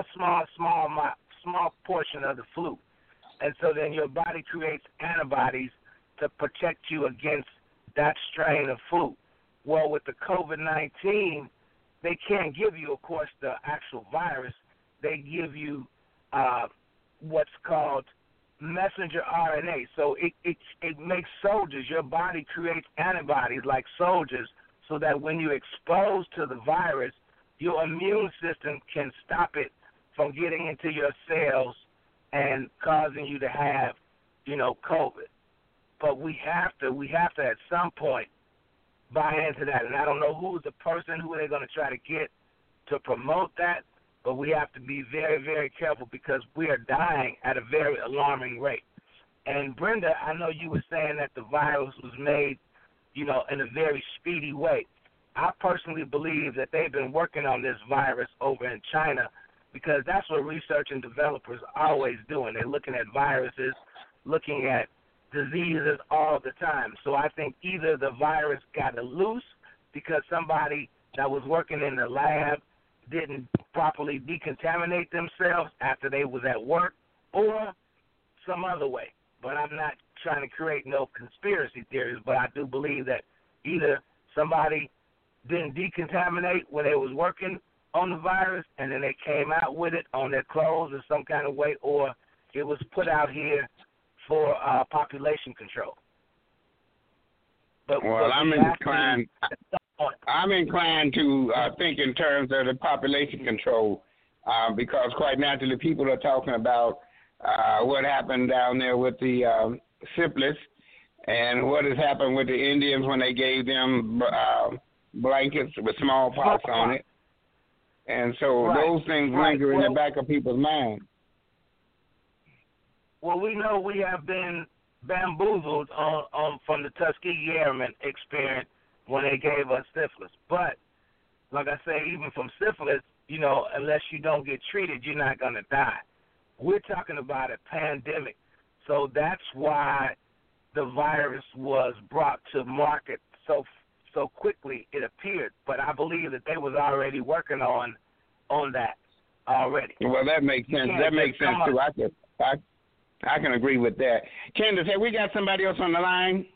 portion of the flu. And so then your body creates antibodies to protect you against that strain of flu. Well, with the COVID-19, they can't give you, of course, the actual virus. They give you what's called messenger RNA. So it makes soldiers. Your body creates antibodies like soldiers so that when you're exposed to the virus, your immune system can stop it from getting into your cells and causing you to have, COVID. But we have to at some point buy into that. And I don't know who's the person who they're going to try to get to promote that, but we have to be very, very careful because we are dying at a very alarming rate. And Brenda, I know you were saying that the virus was made, in a very speedy way. I personally believe that they've been working on this virus over in China because that's what research and developers are always doing. They're looking at viruses, looking at diseases all the time. So I think either the virus got loose because somebody that was working in the lab didn't properly decontaminate themselves after they was at work, or some other way. But I'm not trying to create no conspiracy theories, but I do believe that either somebody didn't decontaminate when they was working on the virus and then they came out with it on their clothes in some kind of way, or it was put out here for population control. But well, I'm inclined to think in terms of the population control because quite naturally people are talking about what happened down there with the syphilis and what has happened with the Indians when they gave them blankets with smallpox on it. And so those things linger in the back of people's minds. Well, we know we have been bamboozled from the Tuskegee Airmen experience when they gave us syphilis. But, like I say, even from syphilis, you know, unless you don't get treated, you're not going to die. We're talking about a pandemic. So that's why the virus was brought to market so quickly it appeared. But I believe that they was already working on that already. Well, that makes sense. That makes sense, too. I can agree with that. Candace, have we got somebody else on the line?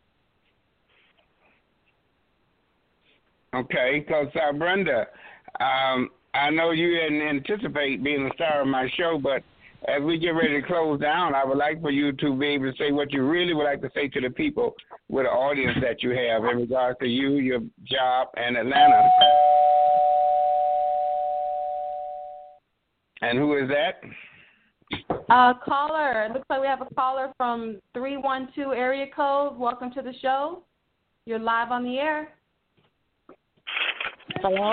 Okay, because Brenda, I know you didn't anticipate being the star of my show, but as we get ready to close down, I would like for you to be able to say what you really would like to say to the people with the audience that you have in regards to you, your job, and Atlanta. And who is that? Caller. It looks like we have a caller from 312 area code. Welcome to the show. You're live on the air. Hello?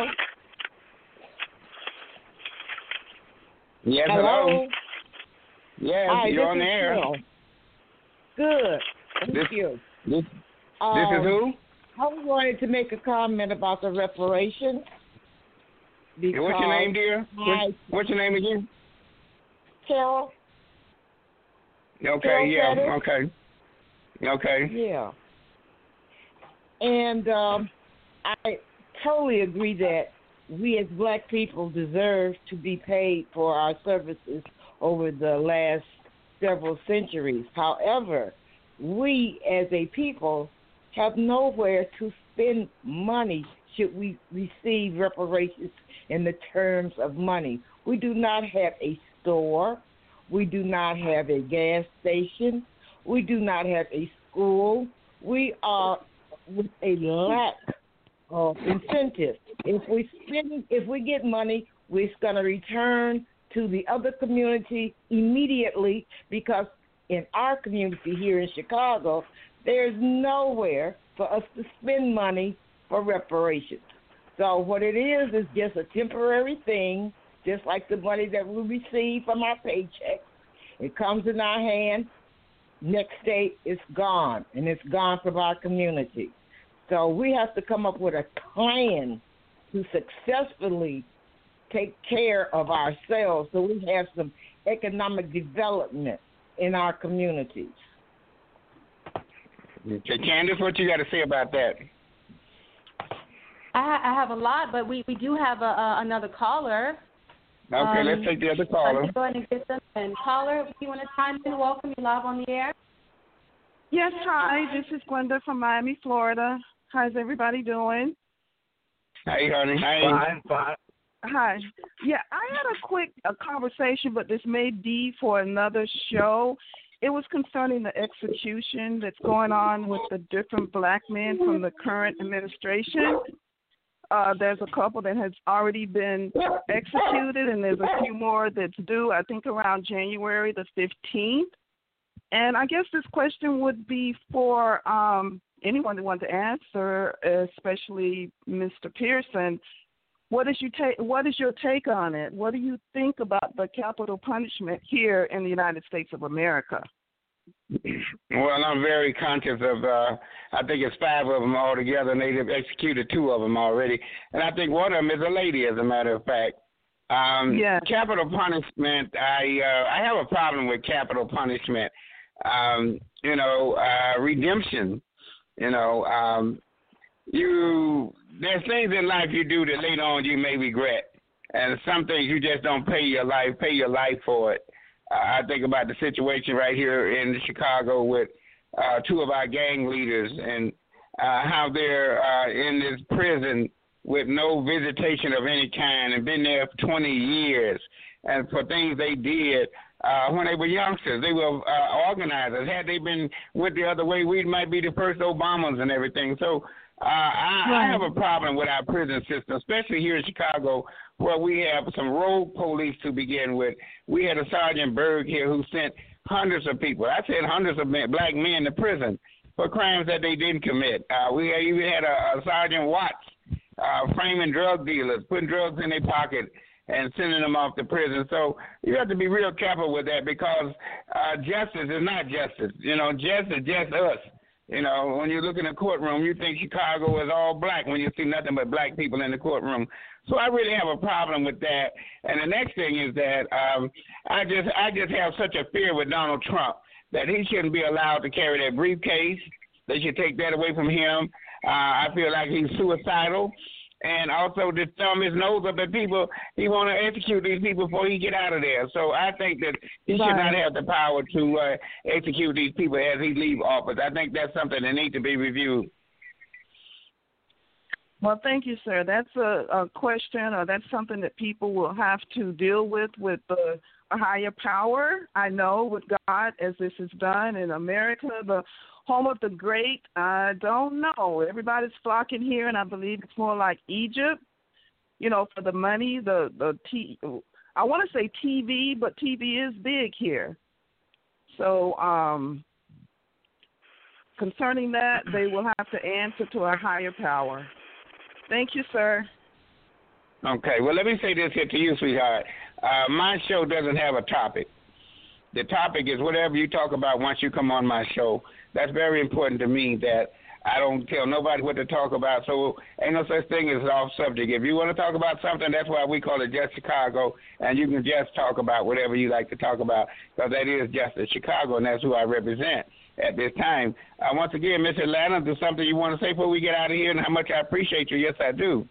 Yes, hello. Yes, hi, you're on the air. Good. Thank you. This is who? I wanted to make a comment about the reparations. What's your name, dear? What's your name again? Carol. Okay, Carol okay. Yeah. And I totally agree that we as black people deserve to be paid for our services over the last several centuries. However, we as a people have nowhere to spend money should we receive reparations in the terms of money. We do not have a store. We do not have a gas station. We do not have a school. We are with a lack of incentive. If we get money, we're going to return to the other community immediately, because in our community here in Chicago, there's nowhere for us to spend money for reparations. So what it is just a temporary thing, just like the money that we receive from our paycheck. It comes in our hand, next day it's gone, and it's gone from our community. So we have to come up with a plan to successfully take care of ourselves so we have some economic development in our communities. Okay, Candace, what you got to say about that? I have a lot, but we do have another caller. Okay, let's take the other caller. Let's go ahead and get them in. Caller, if you want to chime in, welcome. You live on the air. Yes, hi. This is Glenda from Miami, Florida. How's everybody doing? Hey, honey. Hey. Fine. Hi. Yeah, I had a quick conversation, but this may be for another show. It was concerning the execution that's going on with the different black men from the current administration. There's a couple that has already been executed, and there's a few more that's due, I think, around January the 15th. And I guess this question would be for anyone that wants to answer, especially Mr. Pearson. What is your take on it? What do you think about the capital punishment here in the United States of America? Well, I'm very conscious of, I think it's 5 of them altogether, and they've executed 2 of them already. And I think one of them is a lady, as a matter of fact. Yes. Capital punishment, I have a problem with capital punishment. redemption. There's things in life you do that later on you may regret, and some things you just don't pay your life for it. I think about the situation right here in Chicago with two of our gang leaders and how they're in this prison with no visitation of any kind and been there for 20 years, and for things they did when they were youngsters. They were organizers. Had they went the other way, we might be the first Obamas and everything. So I have a problem with our prison system, especially here in Chicago, where we have some rogue police to begin with. We had a Sergeant Berg here who sent hundreds of people. I said hundreds of black men to prison for crimes that they didn't commit. We even had a Sergeant Watts framing drug dealers, putting drugs in their pocket and sending them off to prison. So you have to be real careful with that, because justice is not justice. Justice is just us. When you look in the courtroom, you think Chicago is all black when you see nothing but black people in the courtroom. So I really have a problem with that. And the next thing is that I just have such a fear with Donald Trump that he shouldn't be allowed to carry that briefcase. They should take that away from him. I feel like he's suicidal. And also to thumb his nose up at people, he want to execute these people before he get out of there. So I think that he should not have the power to execute these people as he leave office. I think that's something that needs to be reviewed. Well, thank you, sir. That's a question, or that's something that people will have to deal with a higher power. I know with God, as this is done in America, the home of the great, I don't know. Everybody's flocking here, and I believe it's more like Egypt, for the money, I want to say TV, but TV is big here. So concerning that, they will have to answer to a higher power. Thank you, sir. Okay. Well, let me say this here to you, sweetheart. My show doesn't have a topic. The topic is whatever you talk about once you come on my show. That's very important to me, that I don't tell nobody what to talk about. So ain't no such thing as off subject. If you want to talk about something, that's why we call it Just Chicago, and you can just talk about whatever you like to talk about, because that is Just Chicago, and that's who I represent at this time. Once again, Miss Atlanta, there's something you want to say before we get out of here, and how much I appreciate you. Yes, I do.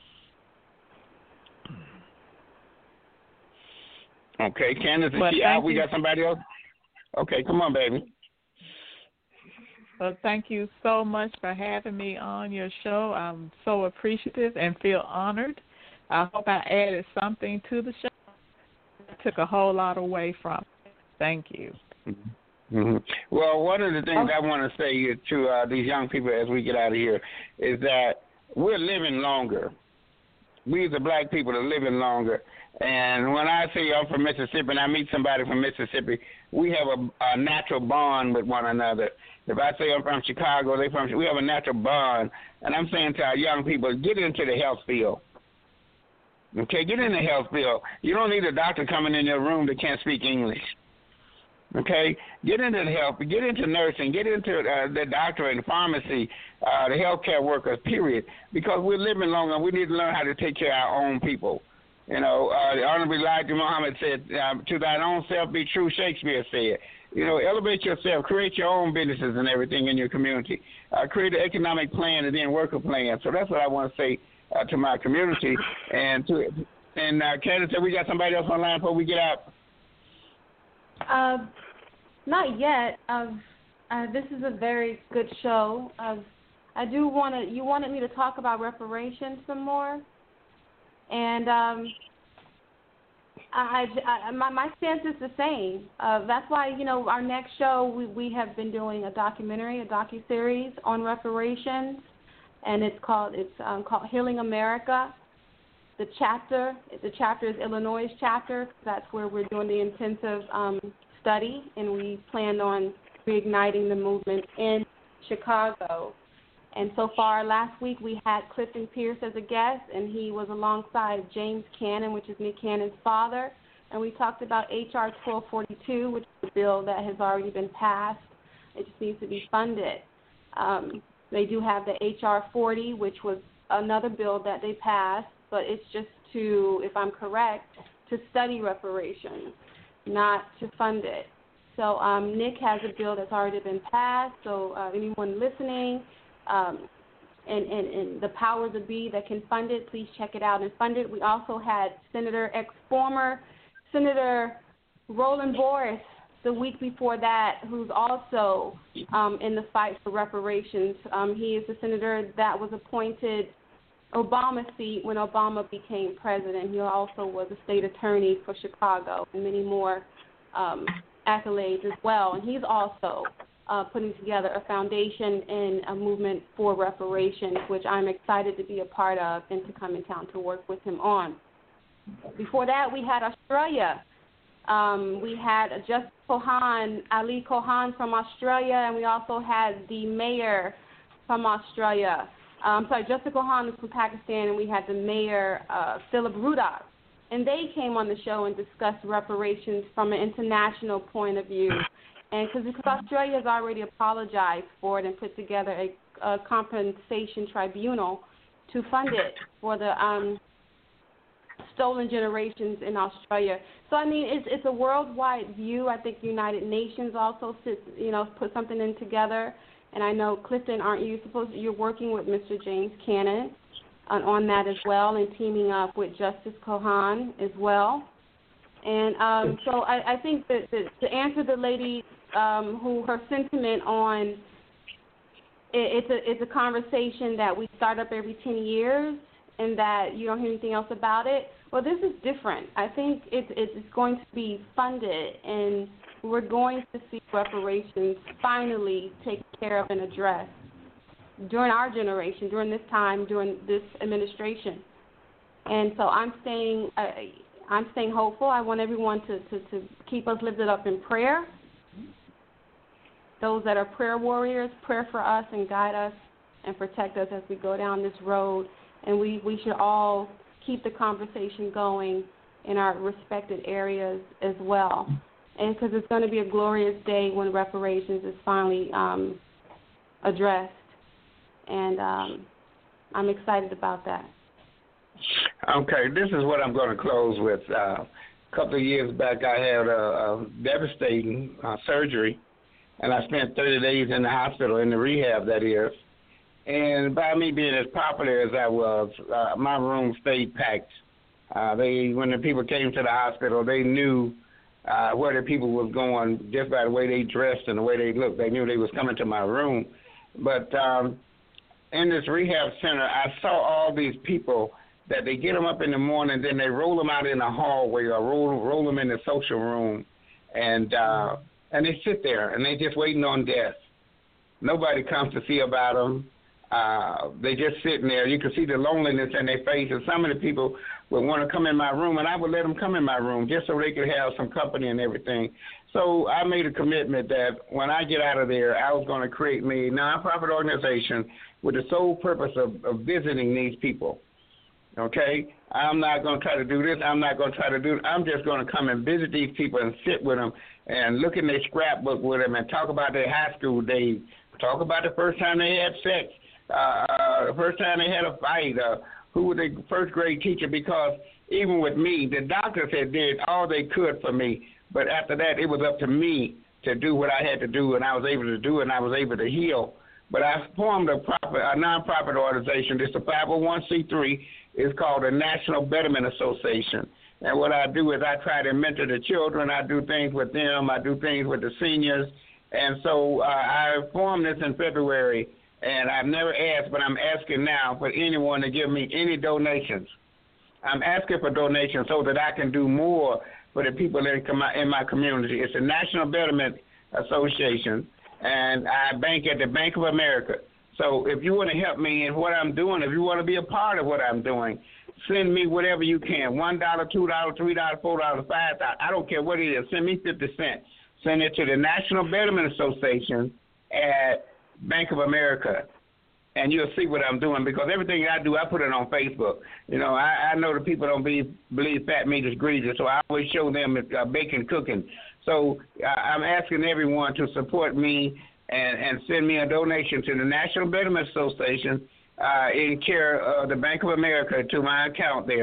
Okay, Candace, is she out? We got somebody else? Okay, come on, baby. Well, thank you so much for having me on your show. I'm so appreciative and feel honored. I hope I added something to the show. I took a whole lot away from it. Thank you. Mm-hmm. Well, one of the things I want to say to these young people as we get out of here is that we're living longer. We as the black people are living longer. And when I say I'm from Mississippi and I meet somebody from Mississippi, we have a natural bond with one another. If I say I'm from Chicago, we have a natural bond. And I'm saying to our young people, get into the health field. Okay, get in the health field. You don't need a doctor coming in your room that can't speak English. Okay, get into the health, get into nursing, get into the doctor and pharmacy, the healthcare workers, period. Because we're living longer, we need to learn how to take care of our own people. The Honorable Elijah Muhammad said, to thine own self be true, Shakespeare said. Elevate yourself, create your own businesses and everything in your community. Create an economic plan and then work a plan. So that's what I want to say to my community. And Candace said we got somebody else online before we get out. Not yet. This is a very good show. I do want to. You wanted me to talk about reparations some more, and my stance is the same. That's why our next show we have been doing a docuseries on reparations, and it's called Healing America. The chapter is Illinois' chapter. That's where we're doing the intensive study, and we plan on reigniting the movement in Chicago. And so far, last week we had Clifton Pierce as a guest, and he was alongside James Cannon, which is Nick Cannon's father, and we talked about H.R. 1242, which is a bill that has already been passed. It just needs to be funded. They do have the H.R. 40, which was another bill that they passed, but it's just to, if I'm correct, to study reparations, not to fund it. So Nick has a bill that's already been passed. So anyone listening and the powers that be that can fund it, please check it out and fund it. We also had former Senator Roland Boris the week before that, who's also in the fight for reparations. He is the senator that was appointed Obama's seat when Obama became president. He also was a state attorney for Chicago and many more accolades as well. And he's also putting together a foundation and a movement for reparations, which I'm excited to be a part of and to come in town to work with him on. Before that, we had Australia. We had Justice Ali Kohan from Australia, and we also had the mayor from Australia. Justice Kohan is from Pakistan, and we had the mayor, Philip Ruddock. And they came on the show and discussed reparations from an international point of view. And because Australia has already apologized for it and put together a compensation tribunal to fund it for the stolen generations in Australia. So, I mean, it's a worldwide view. I think the United Nations also put something in together. And I know, Clifton, you're working with Mr. James Cannon on that as well, and teaming up with Justice Kohan as well. And so I think that to answer the lady who her sentiment on it's a conversation that we start up every 10 years and that you don't hear anything else about it. Well, this is different. I think it's going to be funded, and we're going to see reparations finally taken care of and addressed during our generation, during this time, during this administration. And so I'm staying hopeful. I want everyone to keep us lifted up in prayer. Those that are prayer warriors, pray for us and guide us and protect us as we go down this road. And we should all keep the conversation going in our respected areas as well. And because it's going to be a glorious day when reparations is finally addressed. And I'm excited about that. Okay, this is what I'm going to close with. A couple of years back, I had a devastating surgery, and I spent 30 days in the hospital, in the rehab, that is. And by me being as popular as I was, my room stayed packed. When the people came to the hospital, they knew where the people was going just by the way they dressed and the way they looked. They knew they was coming to my room. But in this rehab center, I saw all these people that they get them up in the morning, then they roll them out in the hallway or roll them in the social room, and they sit there and they just waiting on death. Nobody comes to see about them. They just sitting there. You can see the loneliness in their faces. Some of the people would want to come in my room, and I would let them come in my room just so they could have some company and everything. So I made a commitment that when I get out of there, I was going to create me a nonprofit organization with the sole purpose of visiting these people. Okay? I'm not going to try to do this. I'm not going to try to do it. I'm just going to come and visit these people and sit with them and look in their scrapbook with them and talk about their high school days, talk about the first time they had sex, the first time they had a fight, who was their first grade teacher, because even with me, the doctors had did all they could for me, but after that it was up to me to do what I had to do, and I was able to do it, and I was able to heal. But I formed a nonprofit organization. It's a 501c3. It's called the National Betterment Association. And what I do is I try to mentor the children. I do things with them. I do things with the seniors. And so I formed this in February, and I've never asked, but I'm asking now for anyone to give me any donations. I'm asking for donations so that I can do more for the people in my community. It's the National Betterment Association, and I bank at the Bank of America. So if you want to help me in what I'm doing, if you want to be a part of what I'm doing, send me whatever you can, $1, $2, $3, $4, $5. I don't care what it is. Send me 50 cents. Send it to the National Betterment Association at Bank of America, and you'll see what I'm doing, because everything I do, I put it on Facebook. You know, I know the people don't believe fat meat is greasy, so I always show them bacon cooking. So I'm asking everyone to support me and send me a donation to the National Betterment Association in care of the Bank of America to my account there.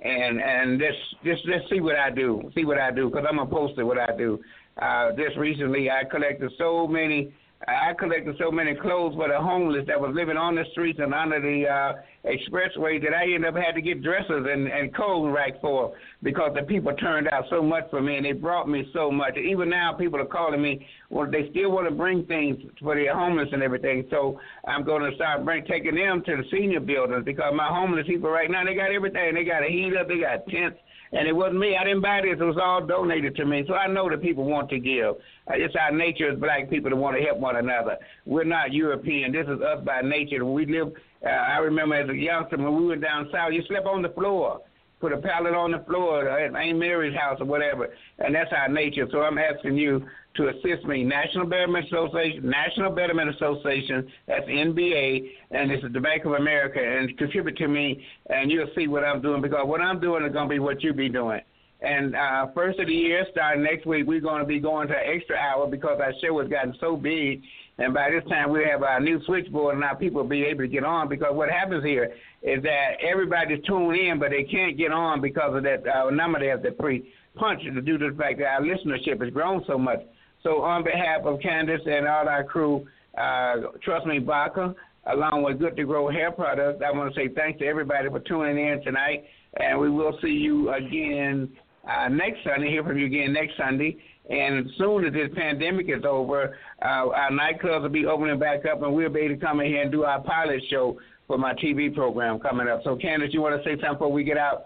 and let's see what I do. Because I'm gonna post it what I do. Just recently, I collected so many clothes for the homeless that was living on the streets and under the expressway that I ended up had to get dressers and clothes rack for because the people turned out so much for me and they brought me so much. Even now, people are calling me. Well, they still want to bring things for the homeless and everything. So I'm going to start taking them to the senior buildings because my homeless people right now, they got everything. They got a heater, they got tents. And it wasn't me. I didn't buy this. It was all donated to me. So I know that people want to give. It's our nature as black people to want to help one another. We're not European. This is us by nature. We live, I remember as a youngster when we went down south, you slept on the floor. Put a pallet on the floor at Aunt Mary's house or whatever. And that's our nature. So I'm asking you to assist me. National Betterment Association, that's NBA, and this is the Bank of America, and contribute to me, and you'll see what I'm doing, because what I'm doing is going to be what you'll be doing. And first of the year, starting next week, we're going to be going to an extra hour because our show has gotten so big, and by this time we'll have our new switchboard and our people will be able to get on, because what happens here is that everybody's tuned in, but they can't get on because of that number they have to pre-punch due to the fact that our listenership has grown so much. So on behalf of Candace and all our crew, Trust Me Baca, along with Good to Grow Hair Products, I want to say thanks to everybody for tuning in tonight. And we will see you again next Sunday, hear from you again next Sunday. And as soon as this pandemic is over, our nightclubs will be opening back up, and we'll be able to come in here and do our pilot show for my TV program coming up. So, Candace, you want to say something before we get out?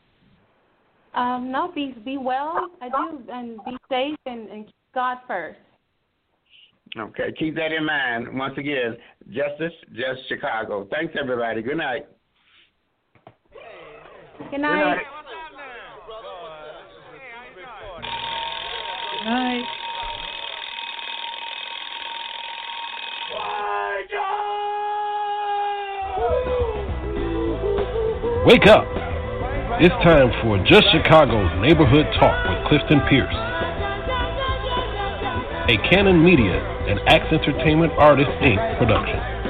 No, be well. I do, and be safe and keep God first. Okay, keep that in mind. Once again, Justice, Just Chicago. Thanks, everybody. Good night. Good night. Good night. Wake up! It's time for Just Chicago's Neighborhood Talk with Clifton Pierce. A Canon Media and Axe Entertainment Artists, Inc. production.